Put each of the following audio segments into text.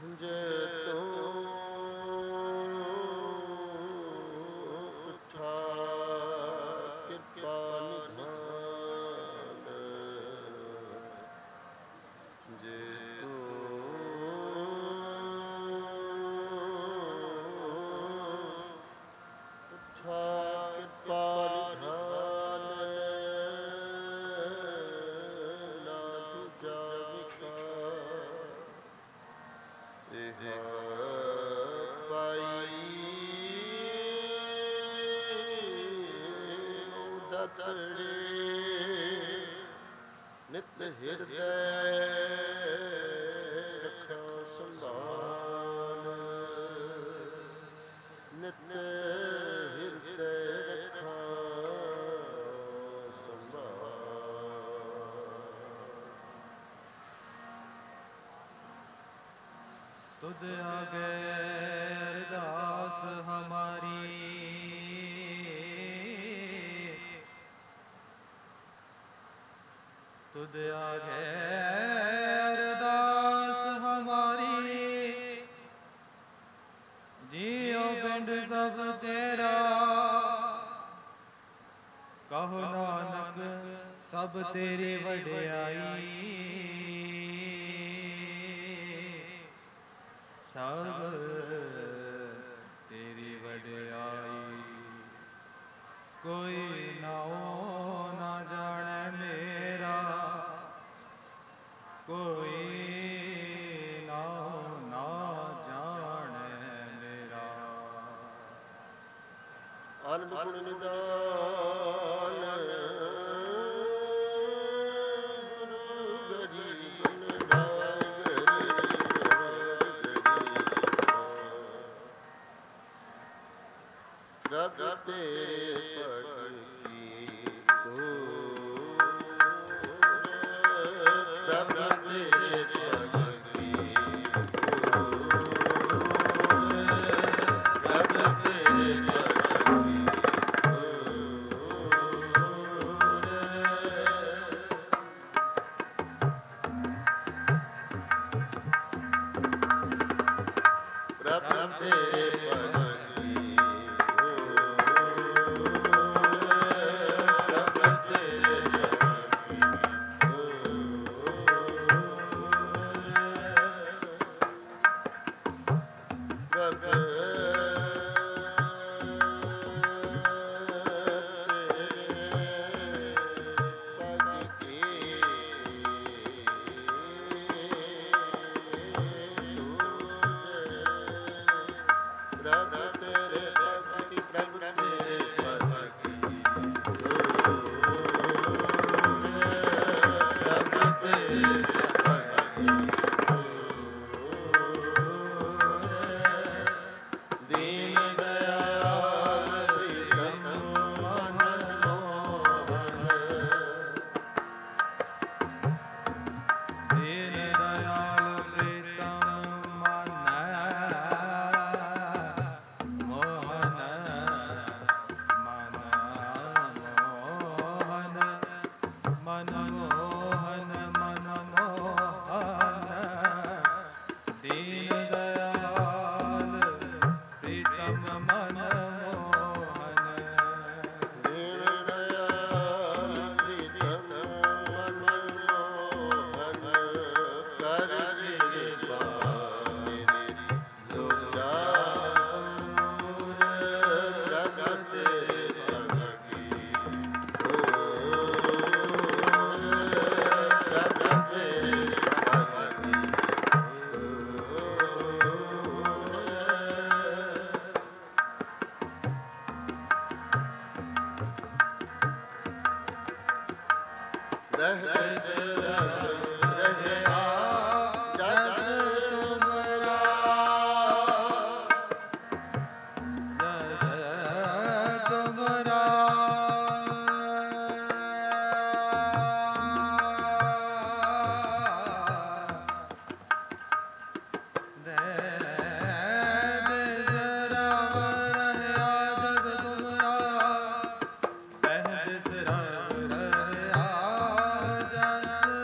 ਜੇ ਤੂੰ ਪੁੱਛਾ ਕਿਰਪਾ ਨਿਧਾਨ, ਜੇ ਤੂੰ ਪੁੱਛਾ ਕਿਰਪਾ ਨਿਧਾਨ, ਨਾ ਦੂਜਾ ਵਿਕਾਰ ਇਹ ਪਾਈ ਉਦਤੜੇ ਨਿਤ ਹਿਰਦੈ ਰੱਖਿਆ ਸੰਭਾਲ, ਨਿਤ ਹਿਰਦੈ ਰੱਖਿਆ ਸੰਭਾਲ। ਤੁਧ ਆਗੇ ਅਰਦਾਸ ਹਮਾਰੀ, ਤੁਧ ਆਗੇ ਅਰਦਾਸ ਹਮਾਰੀ, ਜੀਉ ਪਿੰਡ ਸਭ ਤੇਰਾ, ਕਹੋ ਨਾਨਕ ਸਭ ਤੇਰੀ ਵਡਿਆਈ, ਸਭ ਤੇਰੀ ਵਡਿਆਈ। ਕੋਈ ਨਾਉ ਨਾ ਜਾਣੈ ਮੇਰਾ, ਕੋਈ ਨਾਉ ਨਾ ਜਾਣੈ ਮੇਰਾ। ਆਨੰਦ ਗੁਣ ਨਿਦਾਨ ਗੁਰੂ ਗਰੀਬ ਰਬ ਤੇਰੇ ਭਗਤ ਕੀ ਤੂਰ, ਰਬ ਤੇਰੇ ਭਗਤ ਕੀ ਤੂਰ, ਰਬ ਤੇਰੇ ਭਗਤ ਕੀ ਤੂਰ, ਰਬ ਤੇਰੇ ਭਗਤ ਜਸ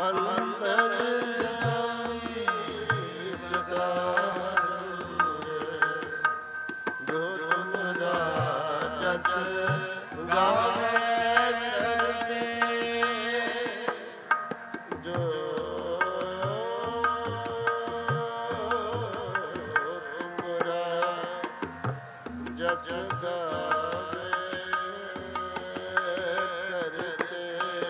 ਅੰਤਰ ਜਾਮੀ ਸਦਾ ਜੋ ਤੁਮਰਾ ਜਸ ਗਾਵੇ ਕਰਤੇ ਜੋ ਤੁਮਰਾ ਜਸ ਗਾਵੇ ਕਰਤੇ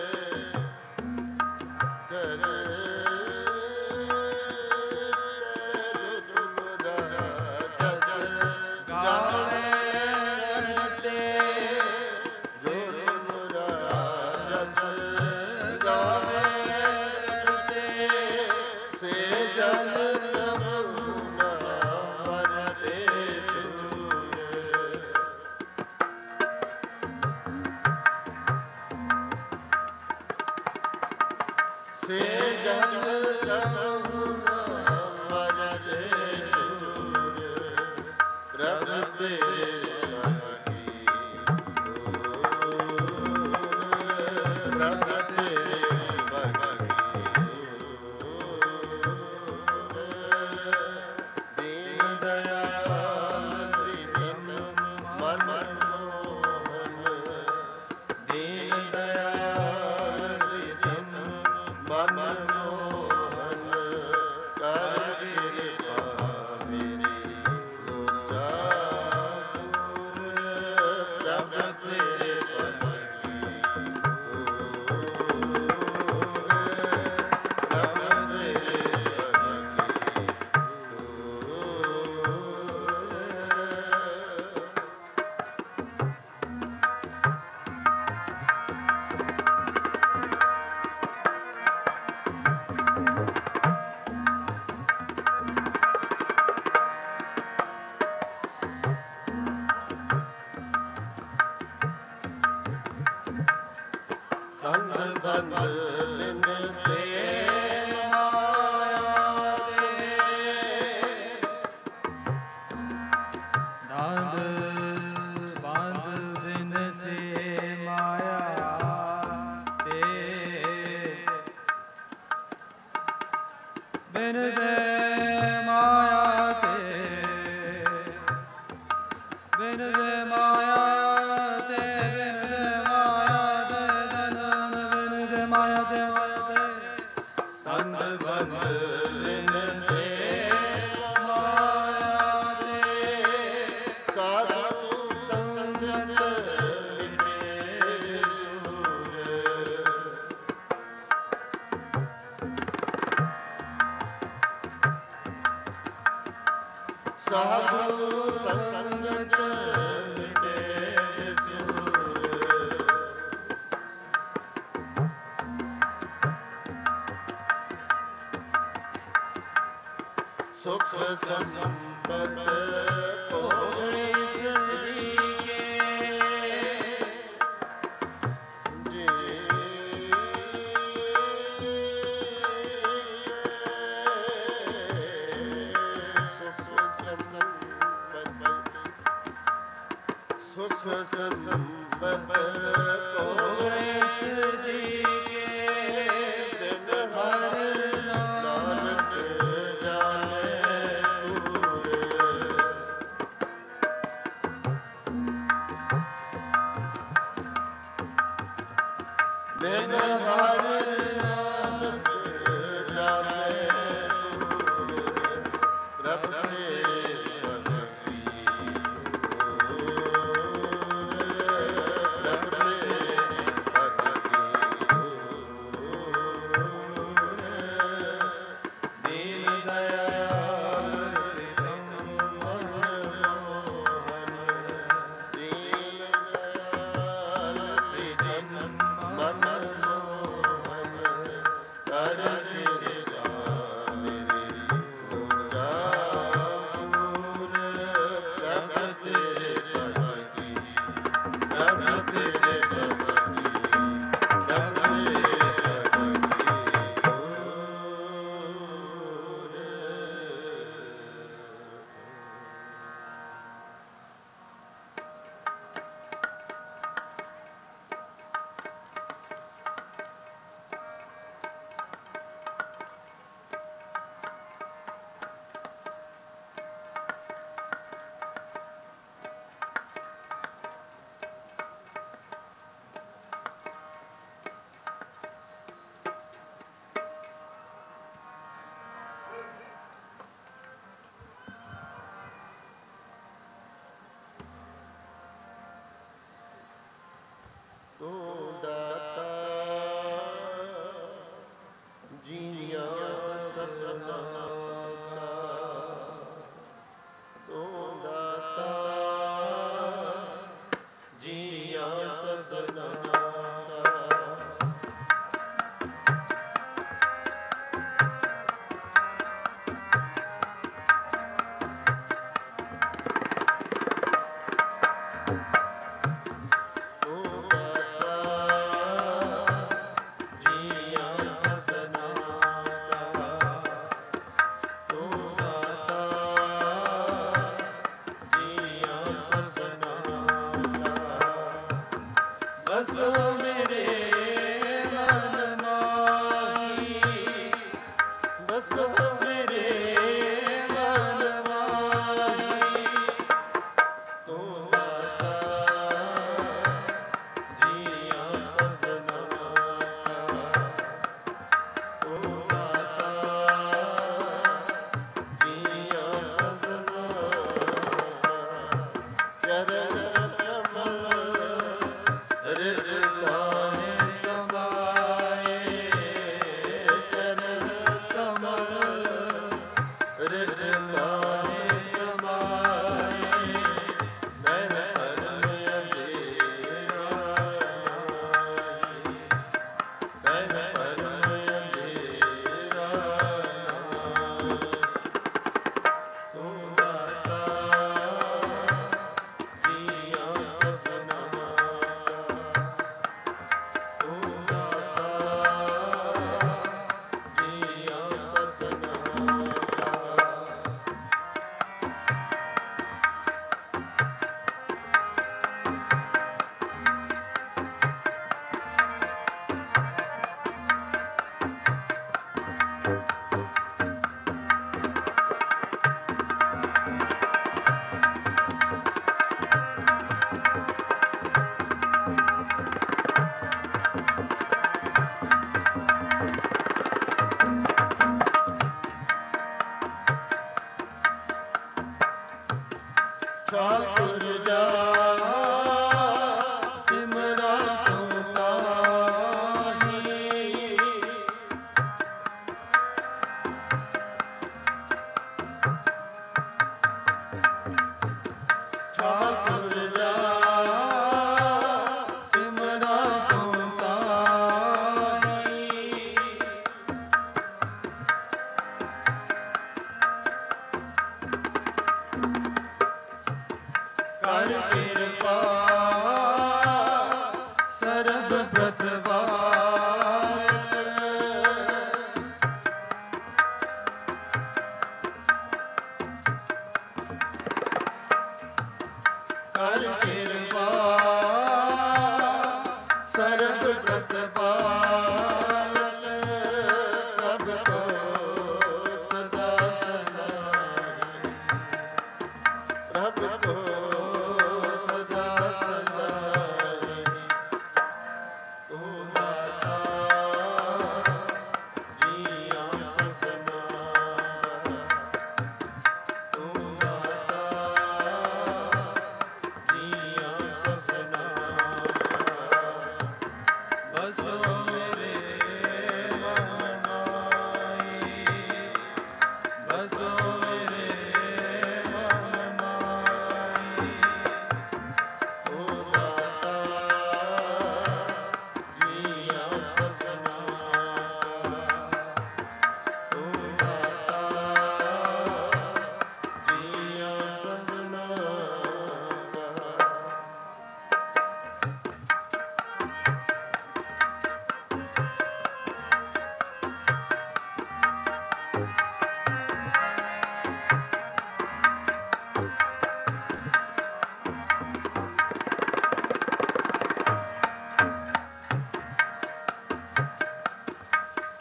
ਸੇ ਜਨ ਰਹੁਨਾ ਵਰਦੇ ਜੂਰ ਪ੍ਰਭ ਤੇਰੇ ਭਗਤੀ ਪ੍ਰਭ ਤੇਰੇ ਭਗਤੀ ਦੀਨ ਦਇਆਲ ਪ੍ਰੀਤਮ ਮਨ ਮੋਹਨ ਦੀਨ ਦਇਆਲ ਪ੍ਰੀਤਮ ਮਨ ਮੋਹਨ ਕਰ ਕਿਰਪਾ ਮੇਰੀ ਲੋਚਾ ਪੂਰ ਪ੍ਰਭ ਤੇਰੇ ਭਗਤੀ ਪ੍ਰਭ ਤੇਰੇ ਧਨ ਧਨ ਬਿਨ ਸੇ ਮਾਇਆ ਦੇ ਨਾਦ ਬੰਦ ਬਿਨ ਸੇ ਮਾਇਆ ਤੇ ਬਿਨ ਦੇ ਮਾਇਆ ਤੇ ਬਿਨ ਦੇ ਮਾਇਆ ਤੇ ਬਿਨ ਦੇ ਮਾਇਆ ਤੇ ਧਨ ਬਿਨ ਦੇ ਮਾਇਆ ਤੇ ਧਨ ਧਨ ਬਿਨ ਸੇ ਮਾਇਆ ਦੇ ਸਾਧੂ ਸੰਗਤ ਮਿਟੇ ਸੂਰ ਸਾਧੂ ਸੰਗਤ ਮਿਟੇ ਸੂਰ ਸੁਖ ਸੰਪਤ ਹੋਏ ਸਰੀਏ ਜੇ ਸੁਖ ਸੰਪਤ ਹੋਏ ਸਰੀਏ ਬਿਨ ਹਰ ਨਾਨਕ ਜਾਣੇ ਪੂਰੇ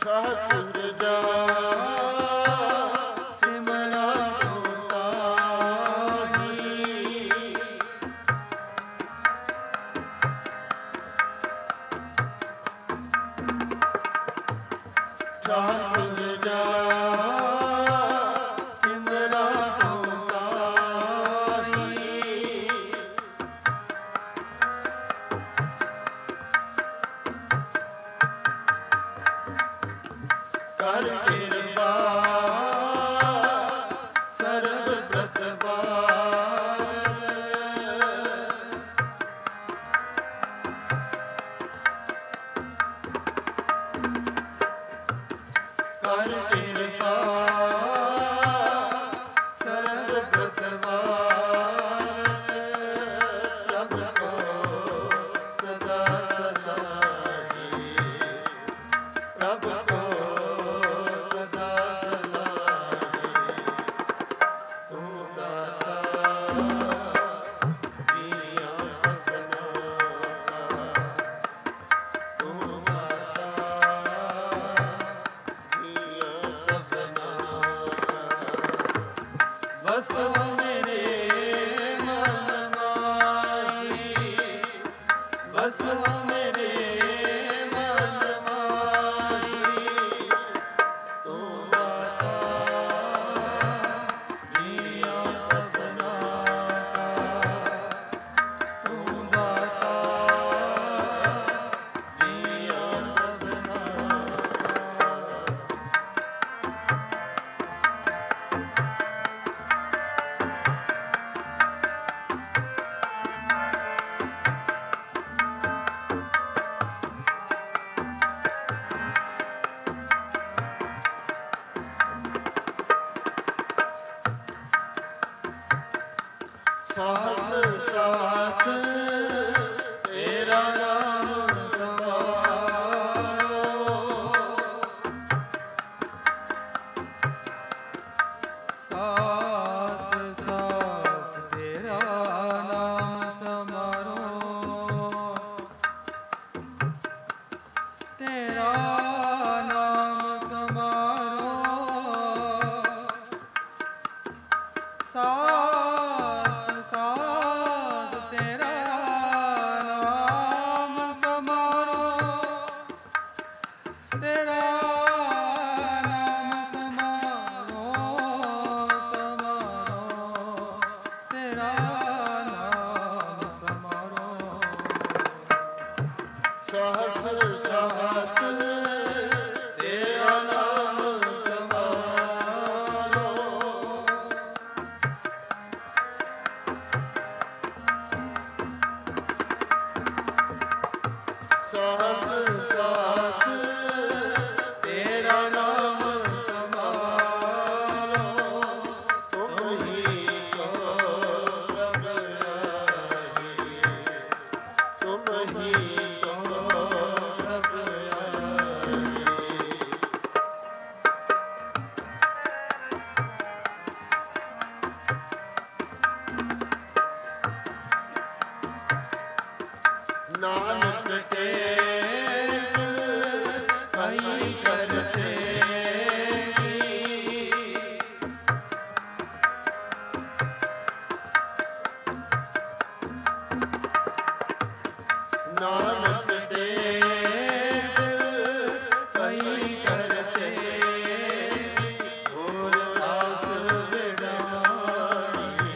ਸਹਚੁਰ ਜਾ ਸਿਮਰਾ ਤਾਹੀ ਠਾਕੁਰ ਜਾ ਸਿਮਰਾ ਤਾਹੀ ਕਰ ਕਿਰਪਾ ਸਰਬ ਪ੍ਰਤਪਾਲ ਕਰ ਕਿਰਪਾ ਸਰਬ ਪ੍ਰਤਪਾਲ ਪ੍ਰਭ ਕੋ ਸਦਾ ਸਸਾਈ ਪ੍ਰਭ ਕੋ ਸਦਾ ਸਸਾਈ ਤੂੰ ਦਾਤਾ ਜੀਆਂ ਸਸਨਾ ਤੂੰ ਦਾਤਾ ਜੀਆਂ ਸਸਨਾ ਬਸ ਮੇਰੇ ਮਨ ਮਾਹੀ ਬਸ ਮੇਰੇ ਮਨ ਮਾਹੀ ਤੂੰ ਦਾਤਾ ਜੀਆਂ ਸਸਨਾ ਤੂੰ ਦਾਤਾ ਜੀਆਂ ਸਸਨਾ ਸਾਹਸ ਸਾਹਸ ਤੇਰਾ ਨਾਮ ਸਮਾਰੋ ਸਾਸ ਸਾਸ ਤੇਰਾ ਨਾਮ ਸਮਾਰੋ ਤੇਰਾ ਨਾਮ ਸਮਾਰੋ ਸਾਸ ਸਾਸ ਤੇਰਾ ਨਾਮ ਸਮਾਰੋ ਤੇਰਾ ਨਾਮ ਸਮਾਰੋ ਸਮਾਰੋ ਤੇਰਾ ਨਾਮ ਸਮਾਰੋ ਸਾਹਸ ਸਾਹਸ ਤੇਰਾ ਨਾਮ ਸਮਾਰੋ ਸਾਹਸ ਸਾਹਸ ਤੇਰਾ ਨਾਮ ਸਮਾਰੋ ਤੁਮ ਹੀ ਕੋ ਪ੍ਰਭ ਆਈ ਤੁਮ ਹੀ ਕੋ ਪ੍ਰਭ ਆਈ ਨਾਨਕ ਟੇਕ ਕਈ ਕਰਤੇ ਨਾਨਕ ਟੇਕ ਕਈ ਕਰਤੇ ਹੋਰ ਆਸ ਵਿਡਾਣੀ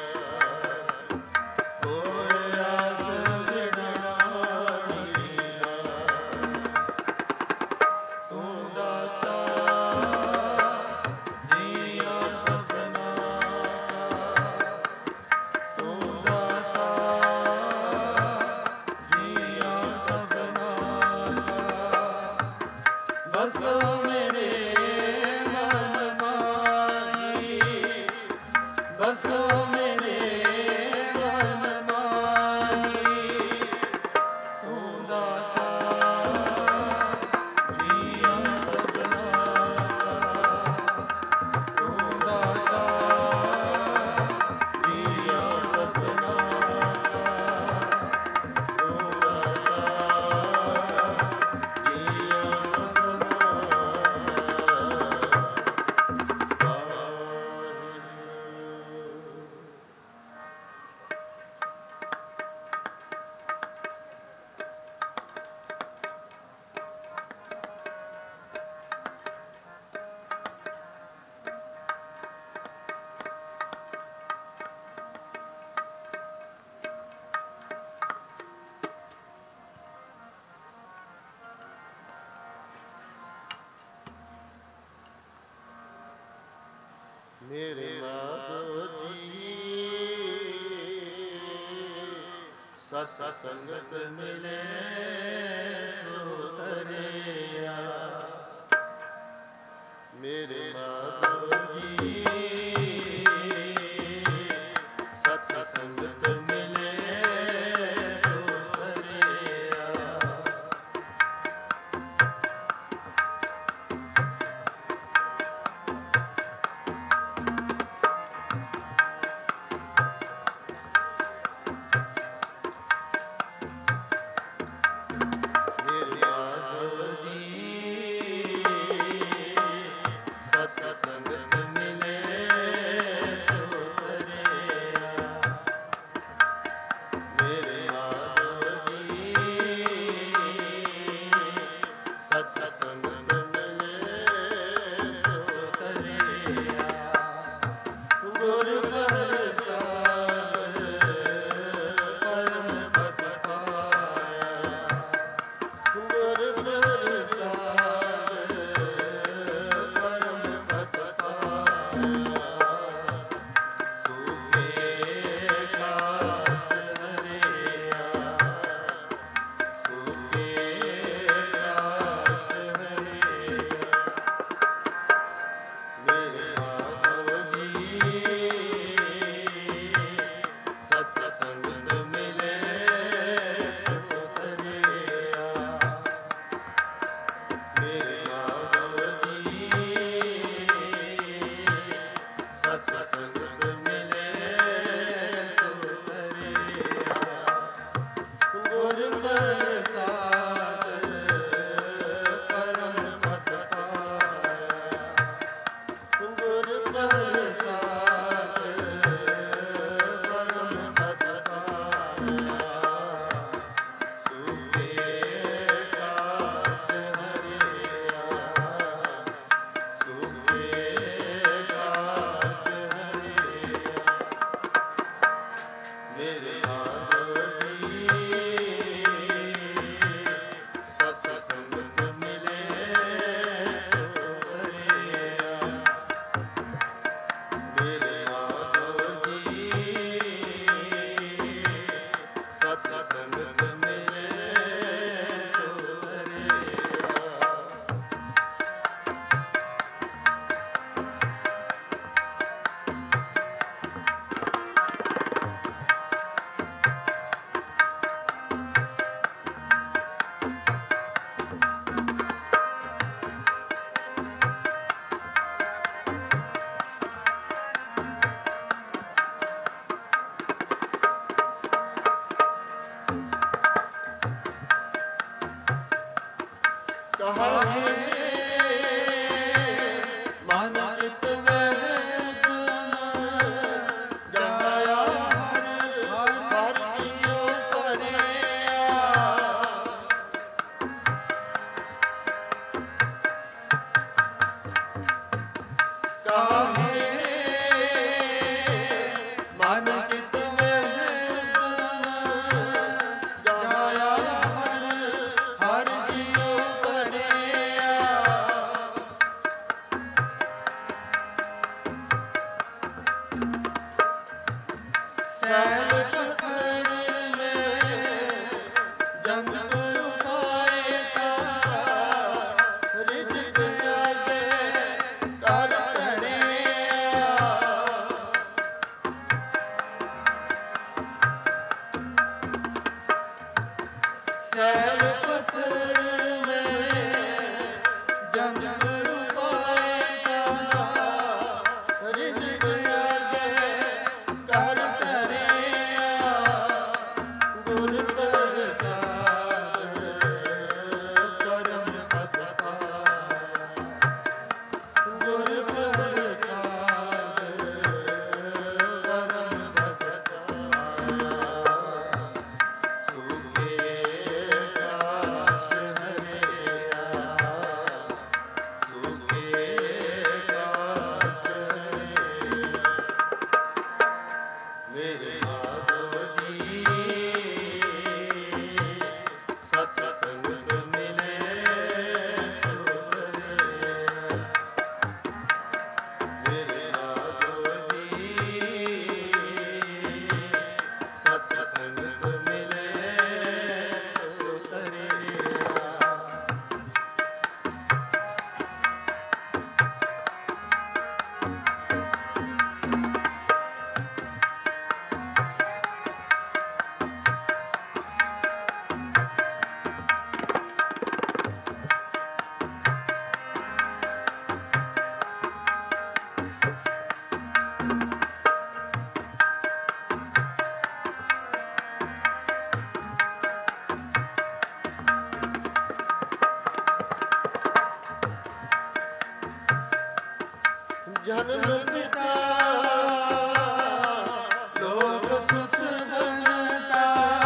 ਹੋਰ ਆਸ ਵਿਡਾਣੀ ਤੂੰ ਦਾਤਾ ਜੀਆਂ ਸਸਨਾ ਤੂੰ ਦਾਤਾ ਜੀਆਂ ਸਸਨਾ ਬਸ ਮੇਰੇ ਮਨ ਮਾਹੀ ਬਸ ਮੇਰੇ ਮਨ ਮਾਹੀ ਤੂੰ ਦਾਤਾ ਜੀਆਂ ਸਸਨਾ ਤੂੰ ਦਾਤਾ ਜੀਆਂ ਸਸਨਾ ਤੂੰ ਦਾਤਾ ਜੀਆਂ ਸਸਨਾ ਮੇਰੇ ਮਾਧੋ ਜੀ ਸਤ ਸੰਗਤ ਮਿਲੇ ਸੋ ਤਰਿਆ। ਮੇਰੇ ਮਾਧੋ ਜੀ ਸਤ ਸੰਗਤ ਮਿਲੇ ਸੋ ਤਰਿਆ। ਜਨਮ ਪਿਤਾ ਲੋਕ ਸੁਖ ਬਣਤਾ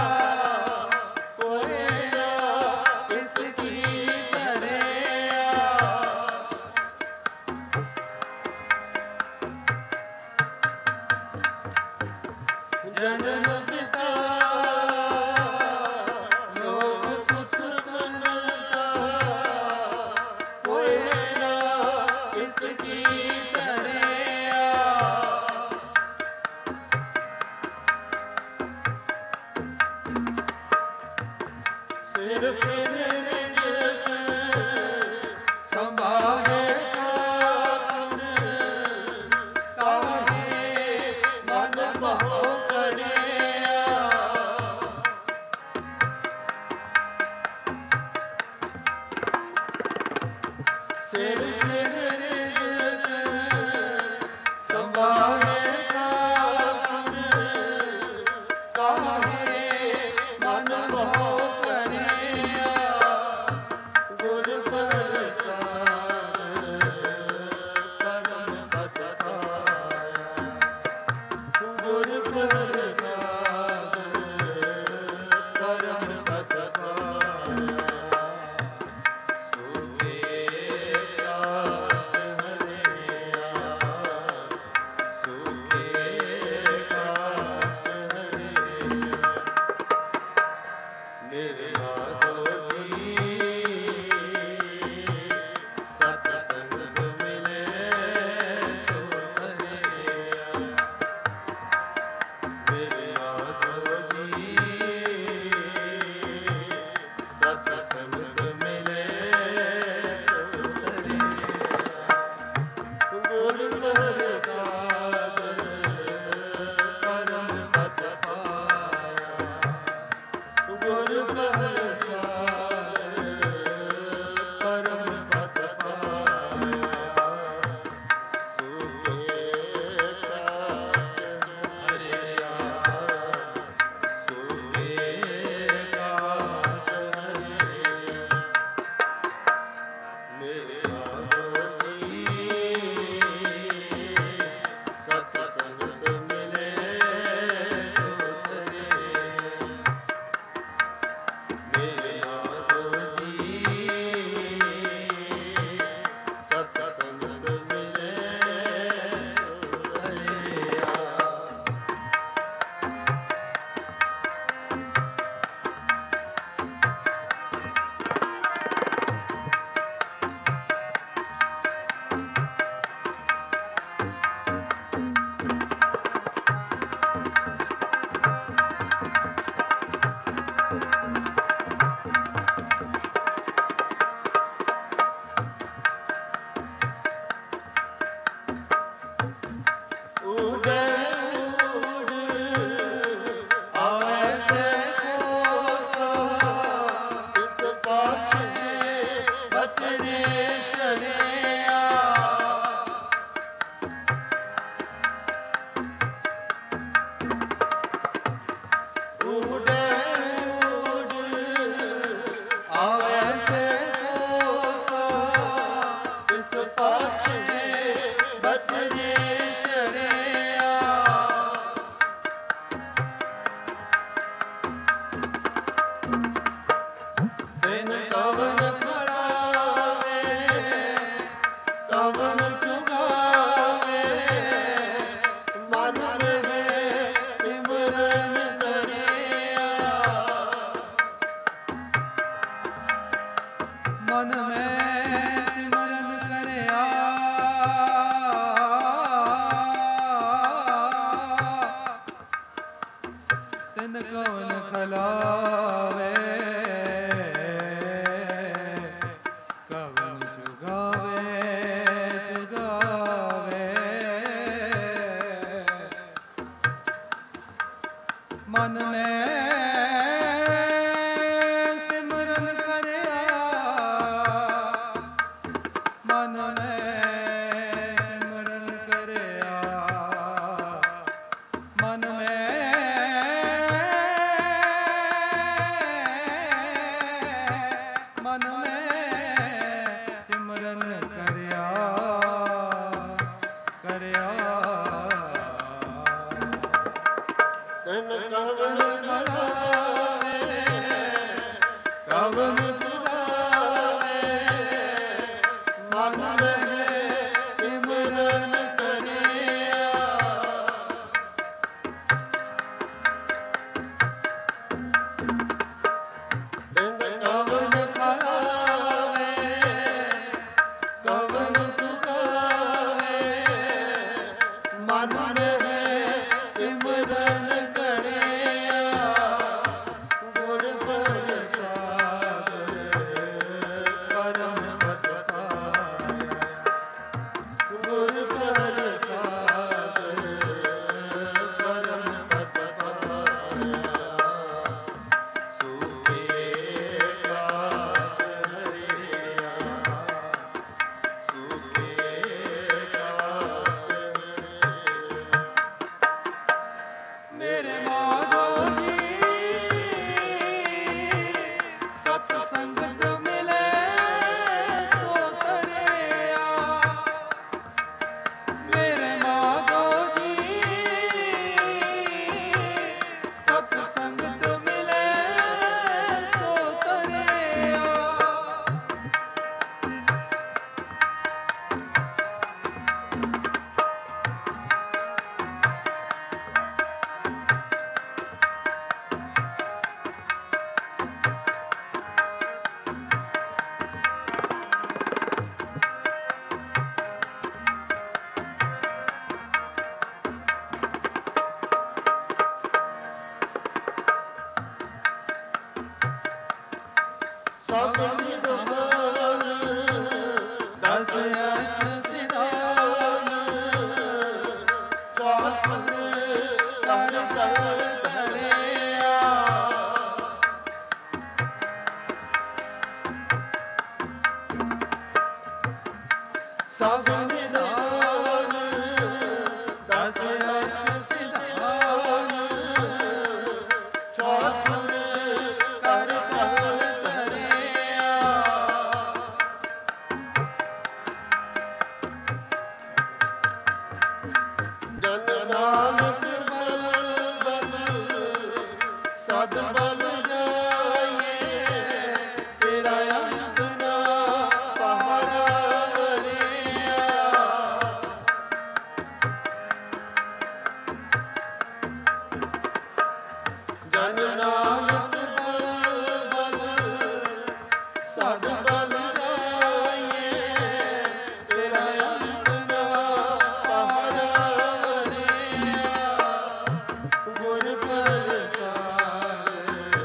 ਕੋਏ ਨਾ ਇਸ ਕੀ ਧਰਿਆ ਜਨਮ ਪਿਤਾ ਲੋਕ ਸੁਖ ਬਣਤਾ ਕੋਏ ਨਾ ਇਸ ਕੀ ਧਰਿਆ ਸਿਰ ਸਿਰ ਨਿਜ ਸੰਭਾਲੇ ਸਾਧਨ ਕਾਹੇ ਮਨ ਬਹੁ ਕਰਿਆ ਸਿਰ ਸਿਰ ਨਿਜ ਸੰਭਾਲੇ ਸਾਧਨ ਕਾਹੇ ਮਨ ਬਹੁ ਕਰਿਆ ਗੁਰ ਪ੍ਰਸਾਦ ਪਰਮ ਪਤ ਪਾਇਆ ਗੁਰ ਪ੍ਰਸਾਦ ਪਰਮ ਪਤ ਪਾਇਆ ਸੁਖੇ ਕਾਸ ਹਰਿਆ ਸੁਖੇ ਕਾਸ ਹਰਿਆ ਮੇਰੇ ਮਾਧੋ ਜੀ ਸਤ ਸੰਗ ਮਿਲੇ ਸੋ ਹਰਿਆ ਮੇਰੇ ਮਾਧੋ ਜੀ ਸਤ ਸੰਗ ਮਿਲੇ ਸੋ ਹਰਿਆ ਗੁਰ ਪ੍ਰਸਾਦ ਪਰਮ ਪਤ ਪਾਇਆ ਗੁਰ ਪ੍ਰਸਾਦ ਪਰਮ ਪਤ ਪਾਇਆ ਸੁਖੇ ਕਾਸ ਹਰਿਆ ਸੁਖੇ ਕਾਸ ਹਰਿਆ ਮੇਰੇ ਮਾਧੋ ਜੀ ਸਤ ਸੰਗਤ ਮਿਲੇ ਸੋ ਹਰਿਆ ਮੇਰੇ ਮਾਧੋ ਜੀ ਸਤ ਸੰਗਤ ਮਿਲੇ ਸੋ ਹਰਿਆ ਉਡੇ ਉਡ ਆਵੇ ਸੇ ਕੋਸਾ ਇਸ ਪਾਛੇ ਬਚਨੇ ਸ਼ਰਿਆ ਉਡੇ ਉਡ ਆਵੇ ਸੇ ਕੋਸਾ ਇਸ ਪਾਛੇ ਬਚਨੇ ਸ਼ਰਿਆ ਦਿਨ ਕਵਨ ਖੜਾਵੇ ਕਵਨ ਚੁਗਾਵੇ ਮਨ ਰਹੇ ਸਿਮਰਨ ਕਰਿਆ ਮਨ ਮੈਂ ਸਿਮਰਨ ਕਰਿਆ ਤਿਨ ਕਵਨ ਖਲਾਵੇ ਕਵਨ ਚੁਗਾਵੇ ਚੁਗਾਵੇ ਮਨ ਮੈਂ ਸਿਮਰਨ ਕਰਿਆ ਮਨ ਮੈਂ ਸਿਮਰਨ ਕਰਿਆ ਮਨ ਮੈਂ ਮਨ ਮੈਂ ਸਿਮਰਨ ਕਰਿਆ ਮਨ ਰਹੇ ਸਿਮਰਨ ਕਰਿਆ। ਤਿਨ ਕਵਨ ਖਲਾਵੇ ਕਵਨ ਚੁਕਾਵੇ, ਮਨ ਰਹੇ ਸਿਮਰਨ ਕਰਿਆ। ਗੁਰ ਪ੍ਰਸਾਦ ਪਰਮ ਪਦ ਪਾਇਆ, ਗੁਰ ਪ੍ਰਸਾਦ ਪਰਮ ਪਦ ਪਾਇਆ। ਸੁਖੇ ਕਾਸ ਹਰਿਆ, ਸੁਖੇ ਕਾਸ ਹਰਿਆ। ਮੇਰੇ ਮਾਧੋ ਜੀ ਸਤ ਸੰਗਤ ਮਿਲੇ ਸੋ ਤਰਿਆ। ਮੇਰੇ ਮਾਧੋ ਜੀ ਸਤ ਸੰਗਤ ਮਿਲੇ ਸੋ ਤਰਿਆ। ਸਭ ਨਿਧਾਨ ਦਸ ਅਸ਼ਟ ਸਿਧਾਨ, ਚੌਪਨ ਕਰ ਕਰ ਧਰਿਆ। ਸਭ ਨਿਧਾਨ ਦਸ ਅਸ਼ਟ ਸਿਧਾਨ, ਚੌਪਨ ਕਰ ਕਰ ਧਰਿਆ। ਜਨ ਨਾਨਕ ਬਲ ਬਲ ਸਦ ਬਲ ਜਾਈਏ, ਤੇਰਾ ਅੰਤ ਨਾ ਪਹਾੜਾ ਵਰਿਆ। ਜਨ ਨਾਨਕ ਬਲ ਬਲ ਸਦ ਬਲ ਜਾਈਏ, ਤੇਰਾ ਅੰਤ ਨਾ ਪਹਾੜਾ ਵਰਿਆ। ਗੁਰ ਪ੍ਰਸਾਦ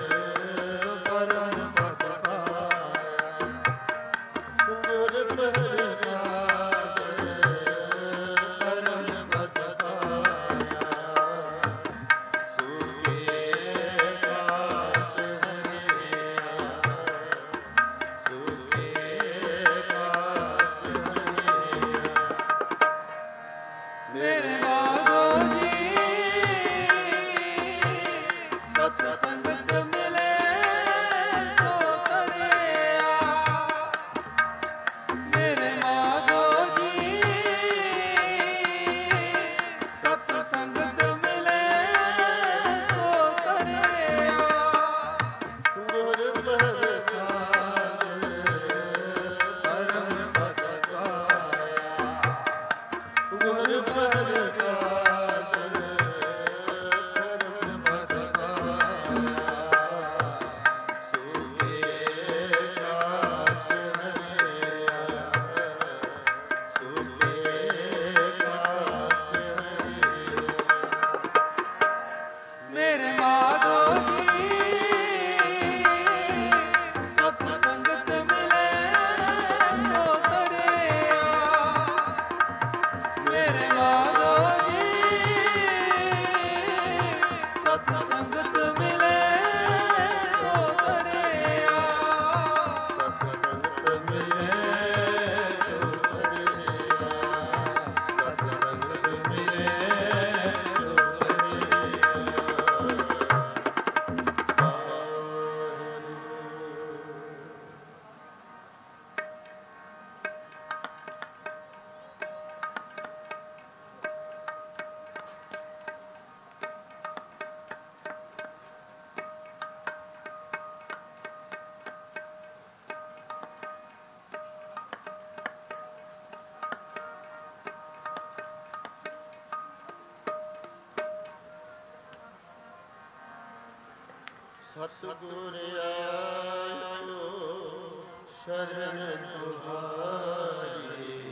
ਸਤਿਗੁਰ ਆਇਓ ਸ਼ਰਨ ਤੁਹਾਰੀ,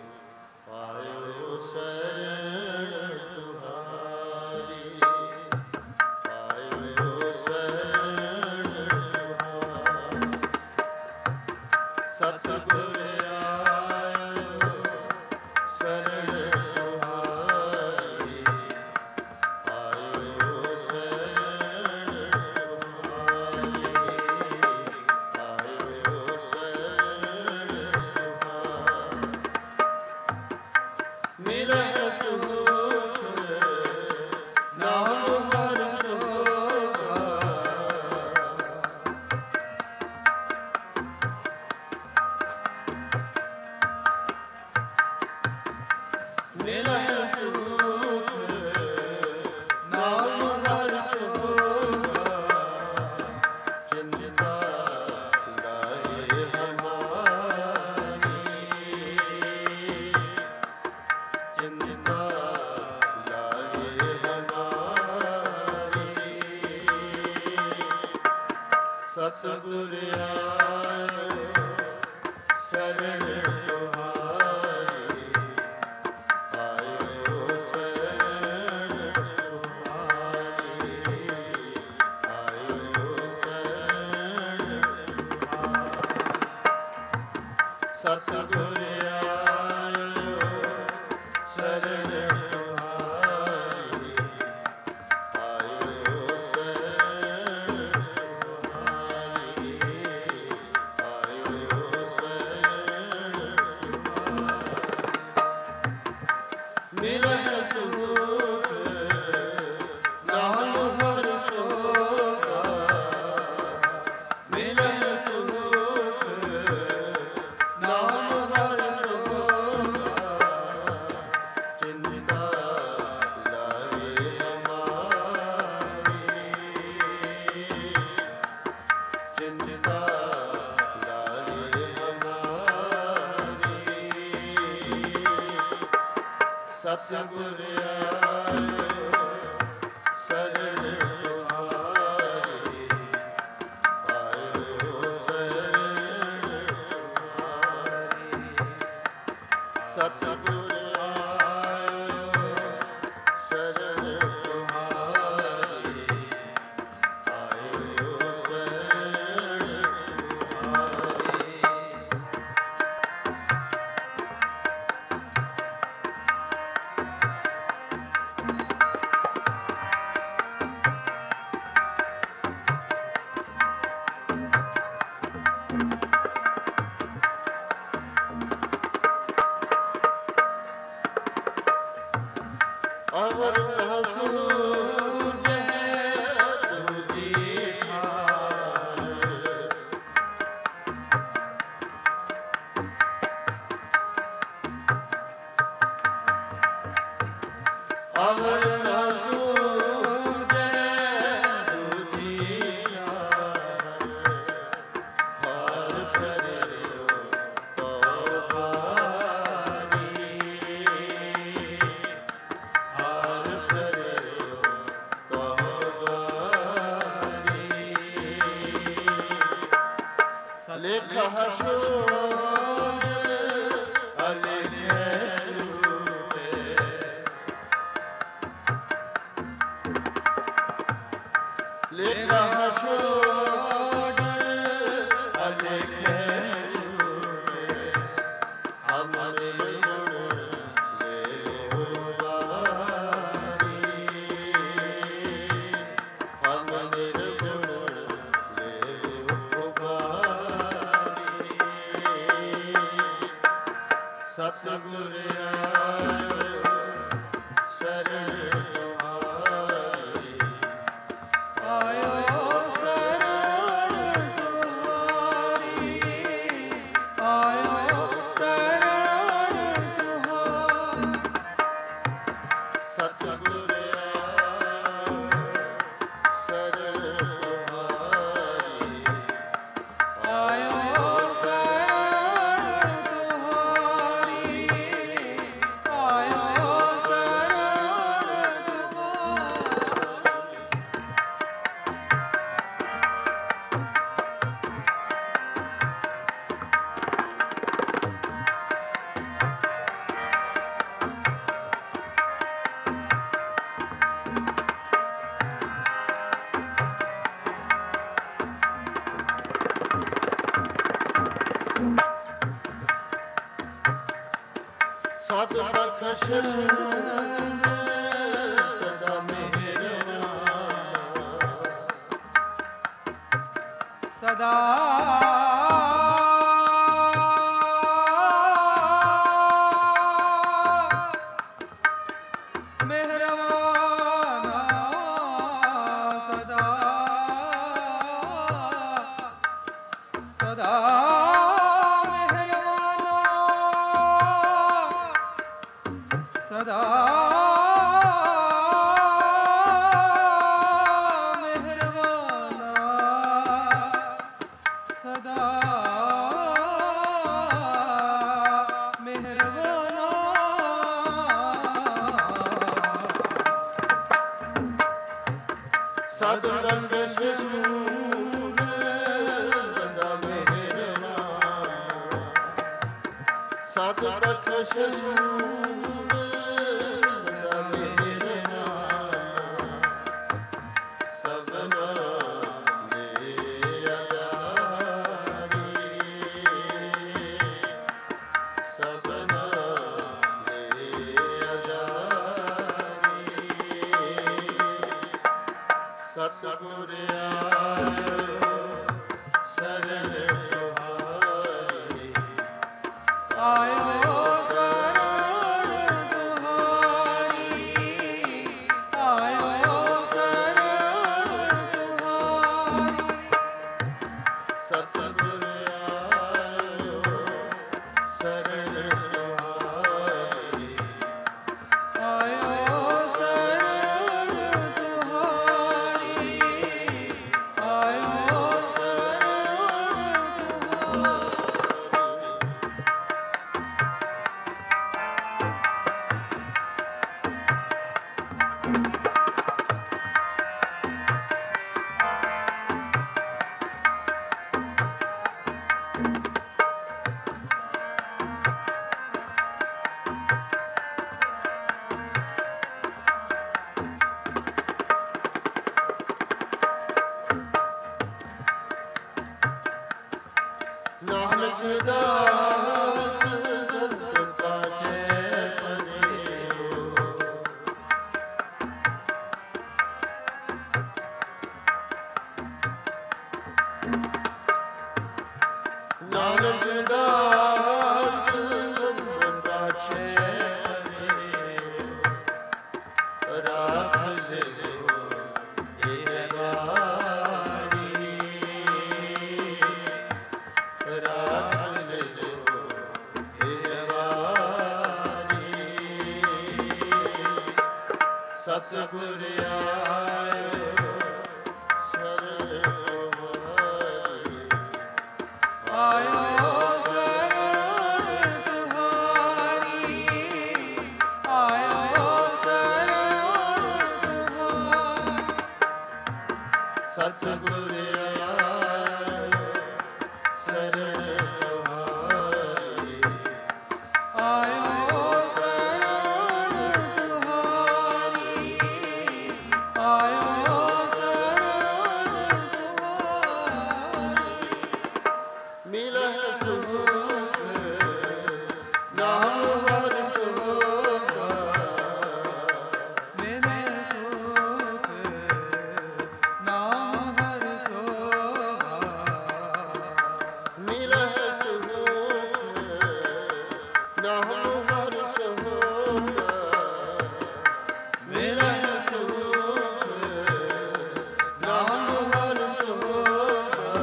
ਪਾਇਓ ਸ਼ਰਨ ਤੁਹਾਰੀ, ਪਾਇਓ ਸ਼ਰਨ ਤੁਹਾਰੀ। ਸਤਿਗੁਰ ਆਇਓ ਸ਼ਰਨ ਤੁਹਾਰੀ, ਪਾਇਓ ਸ਼ਰਨ ਤੁਹਾਰੀ, ਪਾਇਓ ਸ਼ਰਨ ਤੁਹਾਰੀ। ਮਿਲੈ ਸੁਖ ਨਾਮ ਹਰਿ ਸੋਭਾ, ਮਿਲੈ ਸੁਖ ਨਾਮ ਹਰਿ ਸੋਭਾ, ਚਿੰਤਾ ਲਾਏ ਹਮਾਰੀ, ਚਿੰਤਾ ਲਾਏ ਹਮਾਰੀ। ਸਤਿਗੁਰ ਆਇਓ ਸ਼ਰਨ ਤੁਹਾਰੀ, ਆਇਓ ਸ਼ਰਨ ਤੁਹਾਰੀ, ਆਇਓ ਸ਼ਰਨ ਤੁਹਾਰੀ। ਸਤਿਗੁਰ ਆਇਓ ਸ਼ਰਨ ਤੁਹਾਰੀ, ਆਇਓ ਸ਼ਰਨ ਤੁਹਾਰੀ, ਆਇਓ ਸ਼ਰਨ ਤੁਹਾਰੀ। ਮਿਲੈ ਸੁਖ ਨਾਮ ਹਰਿ ਸੋਭਾ, ਮਿਲੈ ਸੁਖ ਨਾਮ ਹਰਿ ਸੋਭਾ, ਚਿੰਤਾ ਲਾਏ ਹਮਾਰੀ, ਚਿੰਤਾ ਲਾਏ ਹਮਾਰੀ। ਸਤਿਗੁਰ ਆਇਓ ਸ਼ਰਨ ਤੁਹਾਰੀ, ਆਇਓ ਸ਼ਰਨ ਤੁਹਾਰੀ। ਸਤਿਗੁਰ ਆਇਓ ਸ਼ਰਨ ਤੁਹਾਰੀ, ਆਇਓ ਸ਼ਰਨ ਅਵਰ ਹਸੂ ਜੈ ਤੁਜੀ ਠਾਰ, ਅਵਰ ਹਸੂ ਜੈ ਤੁਜੀ ਠਾਰ, ਹਾਰ ਕਰਿਓ ਤੋ ਬਾਰੀ, ਹਾਰ ਕਰਿਓ ਤੋ ਬਾਰੀ। ਲੇਖਾ ਛੋੜ ਅਲੇਖੇ ਛੂਟੇ, ਲੇਖਾ ਛੋੜ ਅਲੇਖੇ ਛੂਟੇ, ਹਮਾਰੇ ਗੁਣ ਲੇਹੁ ਬਾਰੀ, ਹਮਾਰੇ ਗੁਣ ਲੇਹੁ ਬਾਰੀ। ਸਤਿਗੁਰ ਆਇਓ ਸ਼ਰਨ ਤੁਹਾਰੀ, ਆਇਓ ਸ਼ਰਨ ਤੁਹਾਰੀ, ਆਇਓ ਸ਼ਰਨ ਤੁਹਾਰੀ। ਸਤਿਗੁਰ ਆਇਓ ਸ਼ਰਨ ਤੁਹਾਰੀ, ਆਇਓ ਸ਼ਰਨ ਤੁਹਾਰੀ, ਆਇਓ ਸਤ ਬਖਸ਼ ਸਦਾ ਮੇਰਾ ਸਦਾ ਸਤ ਬਖਸ਼ ਸਦਾ ਮੇਰਾ ਸਤ ਬਖਸ਼ ਸਦਾ ਮੇਰਾ ਸਭਨਾ ਦੇ ਆਧਾਰੀ ਸਭਨਾ ਦੇ ਆਧਾਰੀ ਸਤਿਗੁਰ ਆਇਓ ਸ਼ਰਨ ਤੁਹਾਰੀ ਆਇਓ ਸ਼ਰਨ ਤੁਹਾਰੀ ਆਇਓ ਸ਼ਰਨ ਤੁਹਾਰੀ ਸਤਿਗੁਰ ਆਇਓ ਸ਼ਰਨ ਤੁਹਾਰੀ ਆਇਓ ਸ਼ਰਨ ਤੁਹਾਰੀ ਆਇਓ ਨਾਨਕ ਦਾਸ ਸਤ ਪਾਛੈ ਪਰਿਓ ਨਾਨਕ ਦਾਸ ਸਤ ਪਾਛੈ ਪਰਿਓ ਰਾਖ ਲਿਓ ਇਹ ਵਾਰੀ ਰਾਖ ਲਿਓ ਇਹ ਵਾਰੀ ਸਤਿਗੁਰ ਆਇਓ ਸ਼ਰਨ ਤੁਹਾਰੀ ਆਇਓ ਸ਼ਰਨ ਤੁਹਾਰੀ ਆਇਓ ਸ਼ਰਨ ਤੁਹਾਰੀ ਸਤਿਗੁਰ ਆਇਓ ਸ਼ਰਨ ਤੁਹਾਰੀ ਆਇਓ ਸ਼ਰਨ ਤੁਹਾਰੀ ਆਇਓ ਸ਼ਰਨ ਤੁਹਾਰੀ ਮਿਲਹਿ ਸੁਖ ਨਾਮ ਹਰਿ ਸੁਖਾ ਮੇਰੇ ਸੁਖ ਨਾਮ ਹਰਿ ਸੋਭਾ ਮਿਲਹਿ ਸੁਖ ਨਾਮ ਹਰਿ ਸੁਖਾ ਮਿਲਹਿ ਸੁਖ ਨਾਮ ਹਰਿ ਸੁਖਾ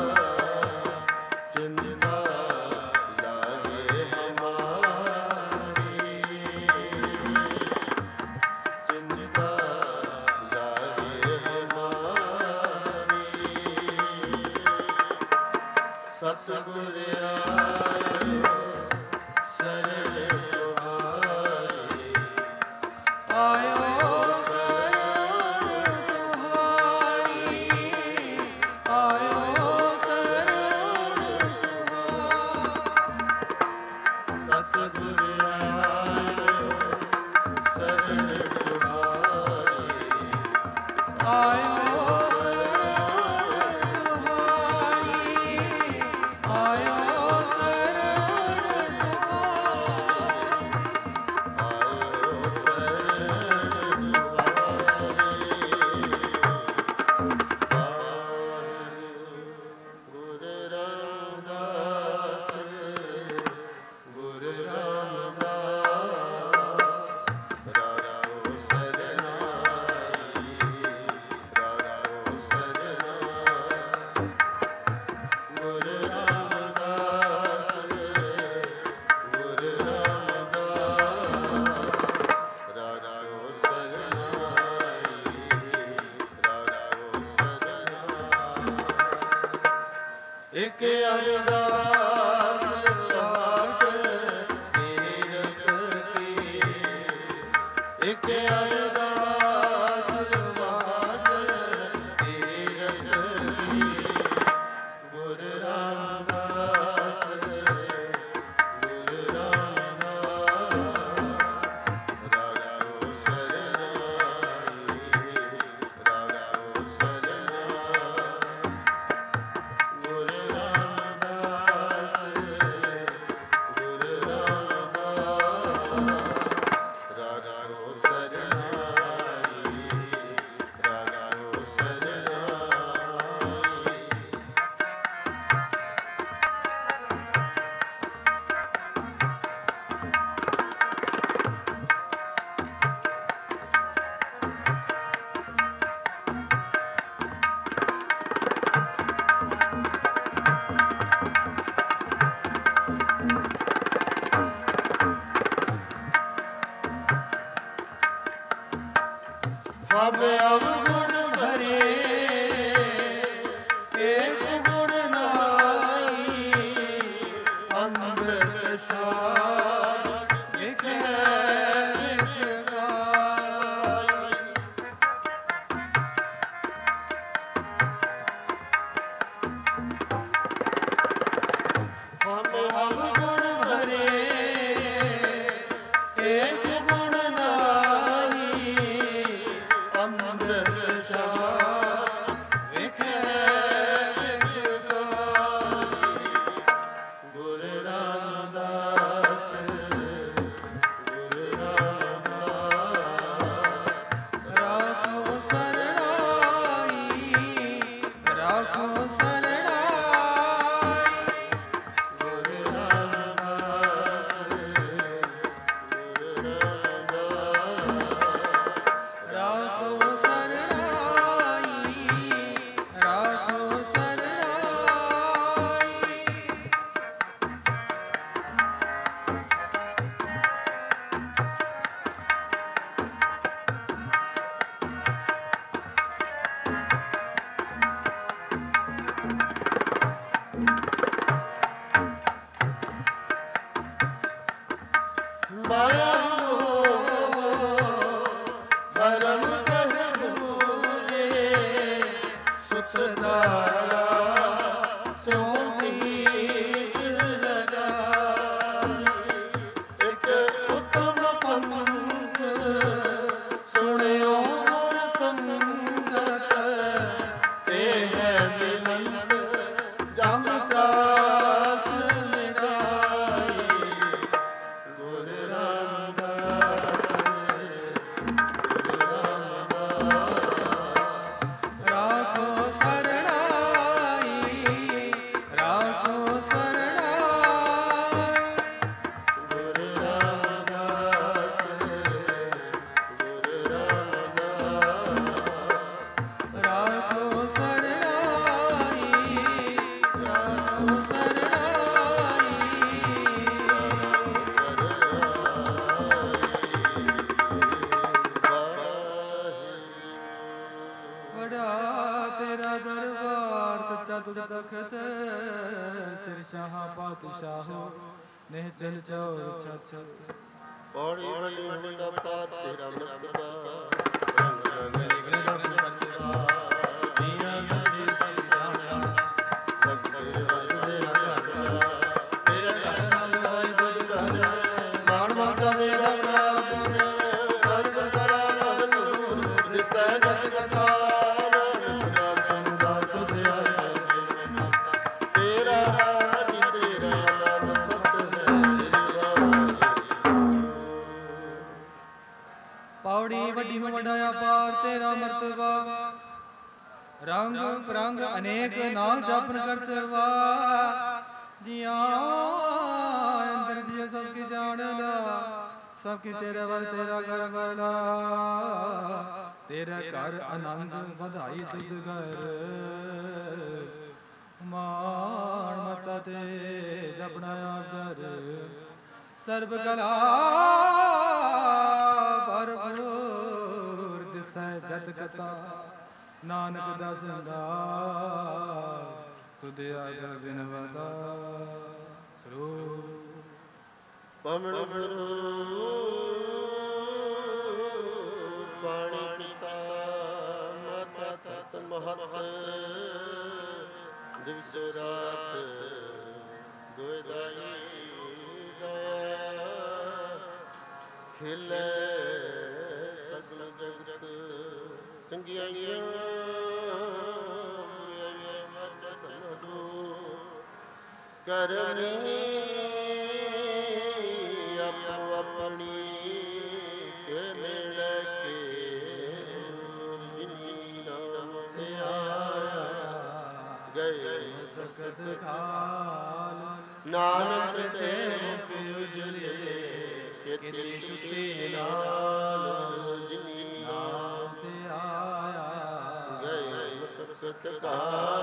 ਚਿੰਤਾ ਲਾਗੇ ਹਮਾਰੀ ਚਿੰਤਾ ਲਾਗੇ ਹਮਾਰੀ ਸਤਿਗੁਰ ਆਇਓ ਸ਼ਰਨ ਤੁਹਾਰੀ ਆਇਓ ਸ਼ਰਨ ਤੁਹਾਰੀ ਆਇਓ ਸ਼ਰਨ ਤੁਹਾਰੀ ਸਤਿਗੁਰ ਆਇਓ ਸ਼ਰਨ ਤੁਹਾਰੀ ਆਇਓ ਸ਼ਰਨ ਤੁਹਾਰੀ ਆਇਓ ਸ਼ਰਨ ਤੁਹਾਰੀ ਇਕ ਅਰਦਾਸ ਵਾਜ ਕੀਰਤ ਕੀ ਗੁਰ ਰਾਮਦਾਸ ਗੁਰ ਰਾਮਦਾਸ ਰਾਗੋ ਸਰਨਾਈ ਰਾਗੋ ਸਰਨਾਈ ਗੁਰ ਰਾਮਦਾਸ ਗੁਰ ਰਾਮਦਾਸ ਰਾਗੋ ਸਰਨਾਈ ਰਾਗੋ ਸਰਨਾਈ ਹਮ ਅਵਗੁਣ ਭਰੇ ਏਕ ਗੁਣ ਨਾਈ ਅੰਮ੍ਰਿਤ ਸਾਰ ਵਿਖੇ ਵਿਖਾਈ ਹਮ ਅਵਗੁਣ ਭਰੇ ਏਕ ਗੁਣ ਨਾਈ ਅੰਮ੍ਰਿਤ ਸਾਰ ਵਿਖੇ ਵਿਖਾਈ ਗੁਰ ਰਾਮਦਾਸ ਗੁਰ ਰਾਮਦਾਸ ਰਾਖੋ ਸਰਣਾਈ ਰਾਖੋ ਸਰਣਾਈ ਗੁਰ ਰਾਮਦਾਸ ਗੁਰ ਰਾਮਦਾਸ ਰਾਖੋ ਸਰਣਾਈ ਰਾਖੋ ਸਰਣਾਈ ਮਾਇਆ ਧਰਮ ਕਹਿ ਬੂਝੇ ਸੁਖਦਾਰਾ ਸੋਮੀਤ ਲਗਾਈ ਇੱਕ ਉਤਮ ਪੰਥ ਸੁਣਿਓ ਗੁਰ ਸੰਗਤ ਇਹ ਹੈ ਮਿਲਨ ਜਮ ਤਰਾਸ ਮਿਟਾਈ ਗੁਰ ਰਾਮਦਾਸ ਗੁਰ ਰਾਮਦਾਸ ਰਾਖੋ ਸਰਣਾਈ ਰਾਖੋ ਸਰਣਾਈ ਗੁਰ ਰਾਮਦਾਸ ਗੁਰ ਰਾਮਦਾਸ ਰਾਖੋ ਸਰਣਾਈ ਰਾਖੋ ਬੜਾ ਤੇਰਾ ਦਰਬਾਰ ਸੱਚਾ ਤੁਝ ਤਖਤ ਸਿਰ ਸ਼ਾਹ ਪਾਤਸ਼ਾਹੋ ਨਹਿ ਚਲ ਚੌਰ ਛਤ ਪੌੜੀ ਵੱਡੀ ਮੁੰਡਾ ਪਾਰ ਤੇਰਾ ਮਰਤਬਾ ਰੰਗ ਰੰਗ ਨਿਗਰੇ ਦਾ ਮਰਤਬਾ ਦੀਨਾ ਨਦੀ ਸਭ ਜਾਣਿਆ ਸਭ ਤੇਰੇ ਵਸ ਦੇ ਰੱਖਿਆ ਤੇਰੇ ਘਰ ਨਾਲ ਹੋਏ ਦੁੱਧ ਘਰ ਮਾਣ ਮਾਤਾ ਦੇ ਰਾਮ ਸਰ ਸਦਾ ਨਰ ਨੂਰ ਦਿਸੈ ਜਗ ਕਥਾ ਮੇਰਾ ਸੰਦਾ ਤੁਧ ਆਇਆ ਤੇਰਾ ਨੀ ਤੇਰਾ ਨਾਮ ਸਤ ਹੈ ਪੌੜੀ ਵੱਡੀ ਵੱਡਾ ਪਾਰ ਤੇਰਾ ਮਰਤਬਾ ਰੰਗ ਪ੍ਰੰਗ ਅਨੇਕ ਨਾਮ ਜਪਨ ਕਰਤਵਾ ਜੀਆਂ ਅੰਦਰ ਜੀ ਸਭ ਕੀ ਜਾਣਦਾ ਸਭ ਕੀ ਤੇਰੇ ਵੱਲ ਤੇਰਾ ਕਰ ਗਲਾ ਤੇਰਾ ਘਰ ਆਨੰਦ ਵਧਾਈ ਤੁਧ ਘਰ ਮਾਣ ਮਤਾ ਤੇ ਜਪਣਾ ਆਦਰ ਸਰਬ ਕਲਾ ਭਰਪੂਰ ਦਿਸੈ ਜਤ ਕਥਾ ਨਾਨਕ ਦਾਸ ਦਾ ਤੁਧ ਆਗਿਆ ਬਿਨਵਤਾ ਸਰੂਪ ਪਵਨ ਗੁਰੂ ਪਾਣੀ ਪੀਤਾ ਮਾਤਾ ਤਤ ਮਹਤ ਦਿਵਸ ਰਾਤ ਦੋਇ ਦਾਈ ਖਿਲੇ ਸਗਲ ਜਗਤ ਚੰਗਿਆਈਆਂ ਬੁਰਾਈਆਂ ਮਤ ਧਨ ਦੂ ਕਰਨੀ ਆਪੋ ਆਪਣੀ ਕੇ ਨੇੜੇ ਕੇ ਜਿਨੀ ਨਾਮ ਤੇ ਆਇਆ ਗਏ ਸਖਤ ਕਾਲ ਨਾਨਕ ਤੇ ਉਜਲੇ ਕਿਤੇ ਛੁਟੇ ਨਾਲ ਜਿਨੀ ਨਾਮ ਤੇ ਆਇਆ ਗਏ ਸਖਤ ਕਾਲ